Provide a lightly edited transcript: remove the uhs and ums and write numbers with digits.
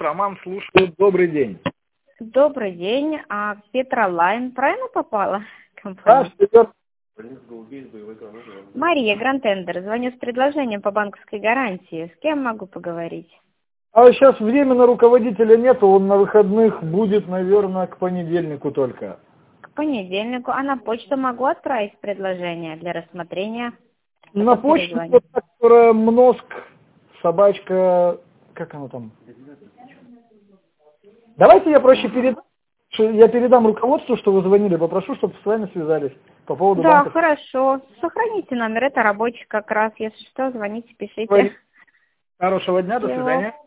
Роман слушает. Добрый день. Добрый день. А Петролайн правильно попала? Да, что Мария Грантендер. Звоню с предложением по банковской гарантии. С кем могу поговорить? А сейчас временно руководителя нету, он на выходных будет, наверное, к понедельнику только. К понедельнику. А на почту могу отправить предложение для рассмотрения? На Потом почту, перезвоню. которая Мноск, собачка, как она там? Давайте я проще передам. Я передам руководству, что вы звонили, попрошу, чтобы с вами связались по поводу Да, банка. хорошо. Сохраните номер, это рабочий как раз. Если что, звоните, пишите. Хорошего дня, до Всего свидания.